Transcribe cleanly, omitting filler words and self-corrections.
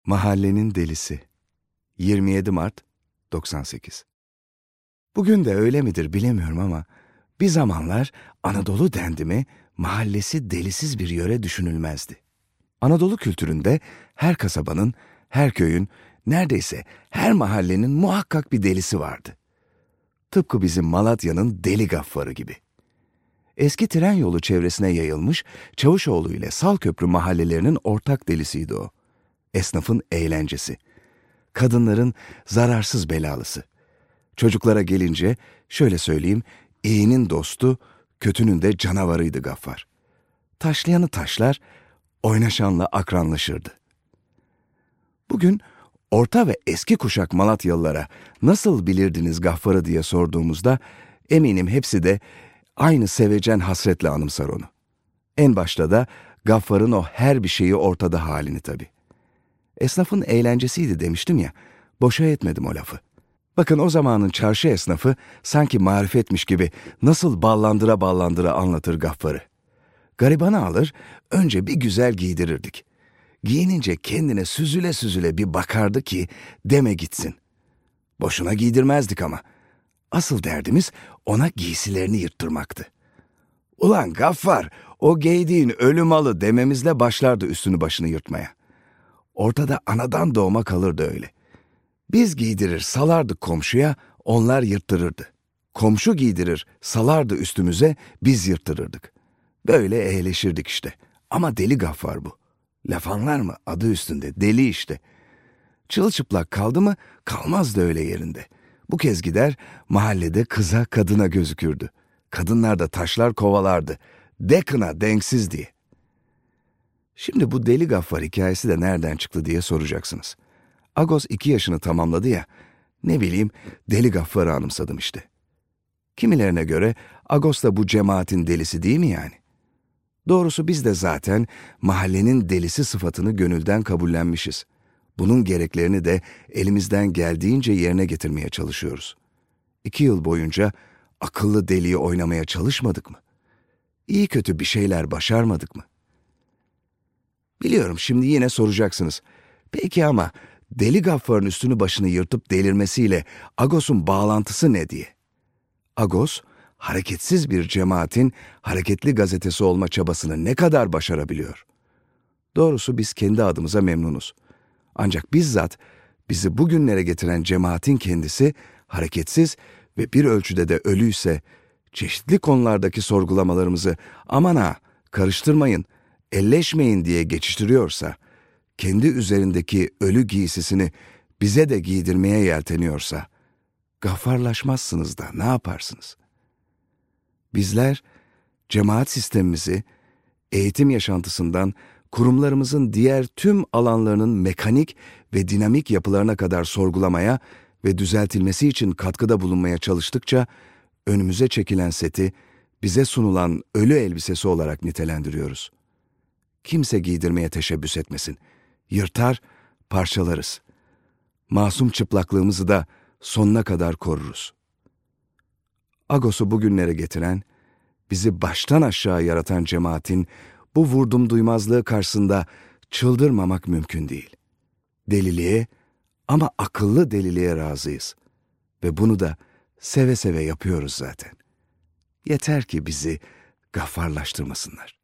Mahallenin Delisi 27 Mart 98. Bugün de öyle midir bilemiyorum ama bir zamanlar Anadolu dendi mi mahallesi delisiz bir yöre düşünülmezdi. Anadolu kültüründe her kasabanın, her köyün, neredeyse her mahallenin muhakkak bir delisi vardı. Tıpkı bizim Malatya'nın Deli Gaffarı gibi. Eski tren yolu çevresine yayılmış Çavuşoğlu ile Salköprü mahallelerinin ortak delisiydi o. Esnafın eğlencesi. Kadınların zararsız belalısı. Çocuklara gelince şöyle söyleyeyim, iyinin dostu, kötünün de canavarıydı Gaffar. Taşlayanı taşlar, oynaşanla akranlaşırdı. Bugün orta ve eski kuşak Malatyalılara nasıl bilirdiniz Gaffar'ı diye sorduğumuzda eminim hepsi de aynı sevecen hasretle anımsar onu. En başta da Gaffar'ın o her bir şeyi ortada halini tabii. Esnafın eğlencesiydi demiştim ya, boşa etmedim o lafı. Bakın o zamanın çarşı esnafı sanki marifetmiş gibi nasıl ballandıra ballandıra anlatır Gaffar'ı. Garibanı alır, önce bir güzel giydirirdik. Giyinince kendine süzüle süzüle bir bakardı ki deme gitsin. Boşuna giydirmezdik ama. Asıl derdimiz ona giysilerini yırttırmaktı. Ulan Gaffar, o giydiğin ölü malı dememizle başlardı üstünü başını yırtmaya. Ortada anadan doğma kalırdı öyle. Biz giydirir salardık komşuya, onlar yırttırırdı. Komşu giydirir salardı üstümüze, biz yırttırırdık. Böyle eğleşirdik işte. Ama deli Gaffar bu. Laf anlar mı? Adı üstünde. Deli işte. Çılçıplak kaldı mı kalmazdı öyle yerinde. Bu kez gider mahallede kıza kadına gözükürdü. Kadınlar da taşlar kovalardı. De kına denksiz diye. Şimdi bu Deli Gaffar hikayesi de nereden çıktı diye soracaksınız. Agos 2 yaşını tamamladı ya, ne bileyim Deli Gaffar'ı anımsadım işte. Kimilerine göre Agos da bu cemaatin delisi değil mi yani? Doğrusu biz de zaten mahallenin delisi sıfatını gönülden kabullenmişiz. Bunun gereklerini de elimizden geldiğince yerine getirmeye çalışıyoruz. 2 yıl boyunca akıllı deliyi oynamaya çalışmadık mı? İyi kötü bir şeyler başarmadık mı? Biliyorum şimdi yine soracaksınız. Peki ama Deli Gaffar'ın üstünü başını yırtıp delirmesiyle Agos'un bağlantısı ne diye? Agos, hareketsiz bir cemaatin hareketli gazetesi olma çabasını ne kadar başarabiliyor? Doğrusu biz kendi adımıza memnunuz. Ancak bizzat bizi bugünlere getiren cemaatin kendisi hareketsiz ve bir ölçüde de ölüyse, çeşitli konulardaki sorgulamalarımızı aman ha karıştırmayın, elleşmeyin diye geçiştiriyorsa, kendi üzerindeki ölü giysisini bize de giydirmeye yelteniyorsa, gaffarlaşmazsınız da ne yaparsınız? Bizler, cemaat sistemimizi, eğitim yaşantısından kurumlarımızın diğer tüm alanlarının mekanik ve dinamik yapılarına kadar sorgulamaya ve düzeltilmesi için katkıda bulunmaya çalıştıkça, önümüze çekilen seti bize sunulan ölü elbisesi olarak nitelendiriyoruz. Kimse giydirmeye teşebbüs etmesin. Yırtar, parçalarız. Masum çıplaklığımızı da sonuna kadar koruruz. Agos'u bugünlere getiren, bizi baştan aşağı yaratan cemaatin bu vurdum duymazlığı karşısında çıldırmamak mümkün değil. Deliliğe ama akıllı deliliğe razıyız. Ve bunu da seve seve yapıyoruz zaten. Yeter ki bizi gaffarlaştırmasınlar.